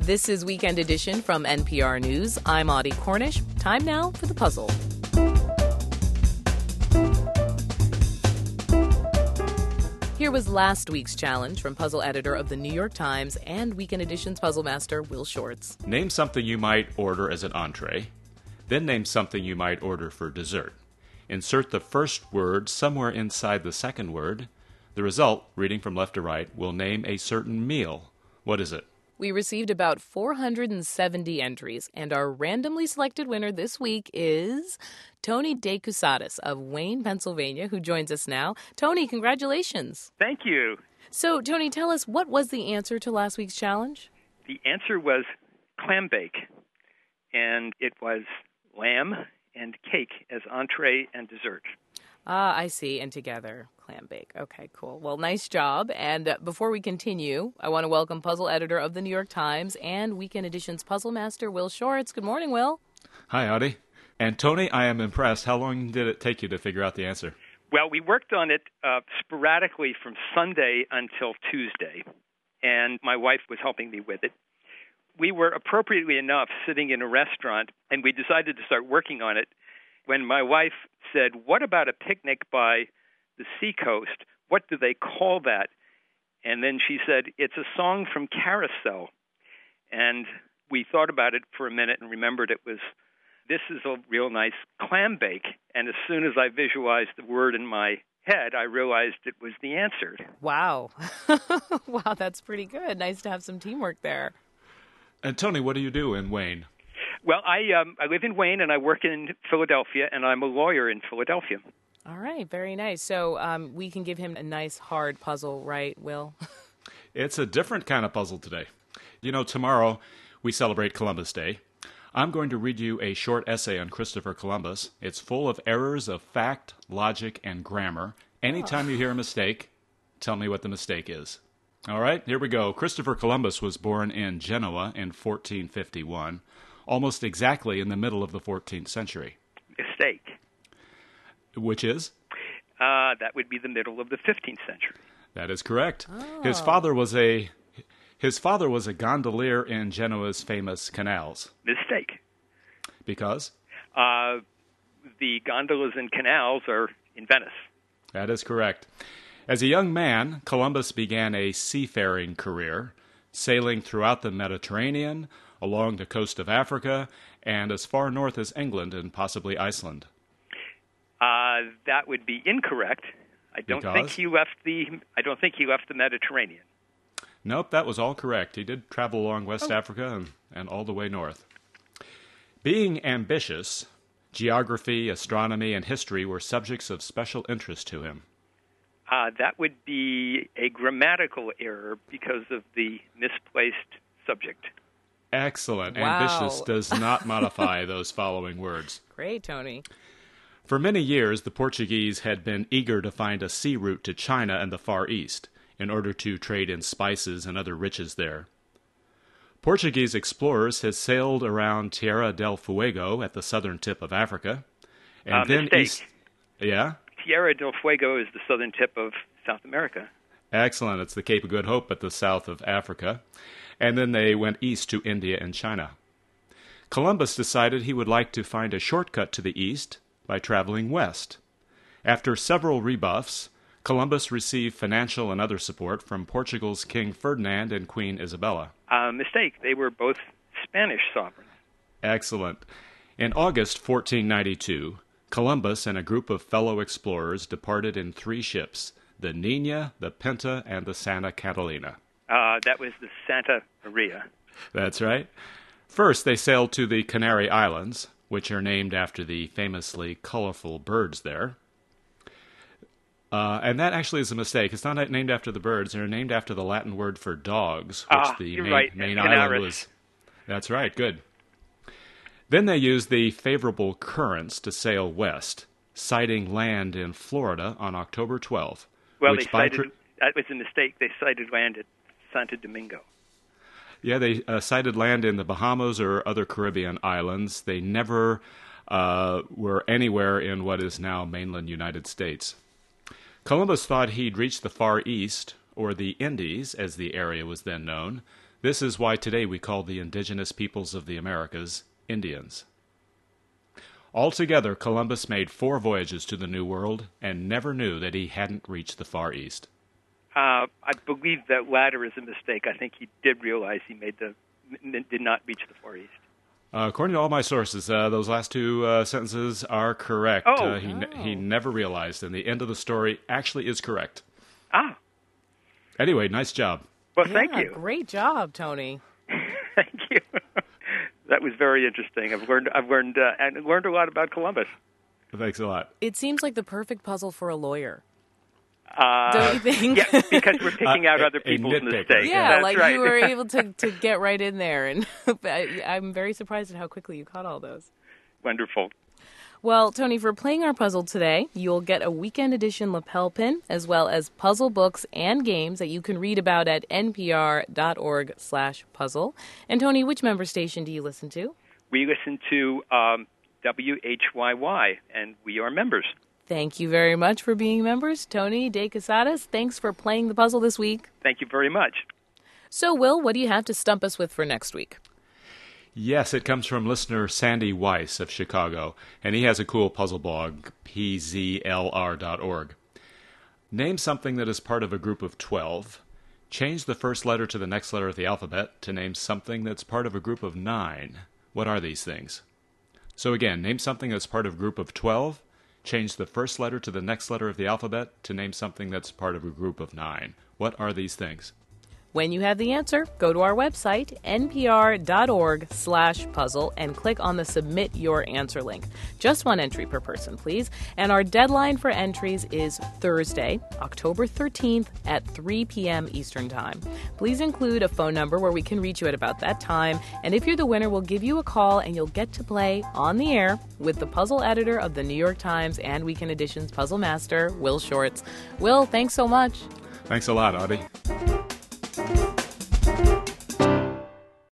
This is Weekend Edition from NPR News. I'm Audie Cornish. Time now for the puzzle. Here was last week's challenge from puzzle editor of the New York Times and Weekend Edition's puzzle master, Will Shortz. Name something you might order as an entree. Then name something you might order for dessert. Insert the first word somewhere inside the second word. The result, reading from left to right, will name a certain meal. What is it? We received about 470 entries, and our randomly selected winner this week is Tony De Cusatis of Wayne, Pennsylvania, who joins us now. Tony, congratulations. Thank you. So, Tony, tell us, what was the answer to last week's challenge? The answer was clam bake, and it was lamb and cake as entree and dessert. Ah, I see. And together, clam bake. Okay, cool. Well, nice job. And before we continue, I want to welcome puzzle editor of the New York Times and Weekend Edition's puzzle master, Will Shortz. Good morning, Will. Hi, Audie. And Tony, I am impressed. How long did it take you to figure out the answer? Well, we worked on it sporadically from Sunday until Tuesday, and my wife was helping me with it. We were, appropriately enough, sitting in a restaurant, and we decided to start working on it when my wife said, "What about a picnic by the seacoast? What do they call that?" And then she said, "It's a song from Carousel." And we thought about it for a minute and remembered this is a real nice clam bake. And as soon as I visualized the word in my head, I realized it was the answer. Wow. Wow, that's pretty good. Nice to have some teamwork there. And Tony, what do you do in Wayne? Well, I live in Wayne, and I work in Philadelphia, and I'm a lawyer in Philadelphia. All right, very nice. So we can give him a nice, hard puzzle, right, Will? It's a different kind of puzzle today. You know, tomorrow we celebrate Columbus Day. I'm going to read you a short essay on Christopher Columbus. It's full of errors of fact, logic, and grammar. Anytime you hear a mistake, tell me what the mistake is. All right, here we go. Christopher Columbus was born in Genoa in 1451. Almost exactly in the middle of the 14th century. Mistake. Which is? That would be the middle of the 15th century. That is correct. Oh. His father was a gondolier in Genoa's famous canals. Mistake. Because? The gondolas and canals are in Venice. That is correct. As a young man, Columbus began a seafaring career, sailing throughout the Mediterranean, along the coast of Africa, and as far north as England and possibly Iceland. That would be incorrect. I don't think he left the Mediterranean. Nope, that was all correct. He did travel along West Africa and all the way north. Being ambitious, geography, astronomy, and history were subjects of special interest to him. That would be a grammatical error because of the misplaced subject. Excellent. Wow. Ambitious does not modify those following words. Great, Tony. For many years, the Portuguese had been eager to find a sea route to China and the Far East in order to trade in spices and other riches there. Portuguese explorers had sailed around Tierra del Fuego at the southern tip of Africa. And then mistake. Yeah? Tierra del Fuego is the southern tip of South America. Excellent. It's the Cape of Good Hope at the south of Africa. And then they went east to India and China. Columbus decided he would like to find a shortcut to the east by traveling west. After several rebuffs, Columbus received financial and other support from Portugal's King Ferdinand and Queen Isabella. Mistake. They were both Spanish sovereigns. Excellent. In August 1492, Columbus and a group of fellow explorers departed in 3 ships, the Nina, the Pinta, and the Santa Catalina. That was the Santa Maria. That's right. First, they sailed to the Canary Islands, which are named after the famously colorful birds there. And that actually is a mistake. It's not named after the birds. They're named after the Latin word for dogs, which the main island was. That's right. Good. Then they used the favorable currents to sail west, sighting land in Florida on October 12th. Well, that was a mistake. They sighted land at Santo Domingo. Yeah, they sighted land in the Bahamas or other Caribbean islands. They never were anywhere in what is now mainland United States. Columbus thought he'd reached the Far East, or the Indies, as the area was then known, This is why today we call the indigenous peoples of the Americas Indians. Altogether, Columbus made 4 voyages to the New World and never knew that he hadn't reached the Far East. I believe that latter is a mistake. I think he did realize he did not reach the Far East. According to all my sources, those last 2 sentences are correct. He never realized, and the end of the story actually is correct. Ah. Anyway, nice job. Well, thank you. Great job, Tony. Thank you. That was very interesting. I've learned a lot about Columbus. Thanks a lot. It seems like the perfect puzzle for a lawyer. Don't you think? Yeah, because we're picking out other people's mistakes. Yeah, that's like right. you were able to get right in there, and I'm very surprised at how quickly you caught all those. Wonderful. Well, Tony, for playing our puzzle today, you'll get a weekend edition lapel pin, as well as puzzle books and games that you can read about at npr.org/puzzle. And Tony, which member station do you listen to? We listen to WHYY, and we are members. Thank you very much for being members. Tony De Casadas, thanks for playing the puzzle this week. Thank you very much. So, Will, what do you have to stump us with for next week? Yes, it comes from listener Sandy Weiss of Chicago, and he has a cool puzzle blog, pzlr.org. Name something that is part of a group of 12. Change the first letter to the next letter of the alphabet to name something that's part of a group of 9. What are these things? So again, name something that's part of a group of 12. Change the first letter to the next letter of the alphabet to name something that's part of a group of 9. What are these things? When you have the answer, go to our website, npr.org/puzzle, and click on the Submit Your Answer link. Just 1 entry per person, please. And our deadline for entries is Thursday, October 13th at 3 p.m. Eastern Time. Please include a phone number where we can reach you at about that time. And if you're the winner, we'll give you a call and you'll get to play on the air with the puzzle editor of the New York Times and Weekend Edition's puzzle master, Will Shortz. Will, thanks so much. Thanks a lot, Audie.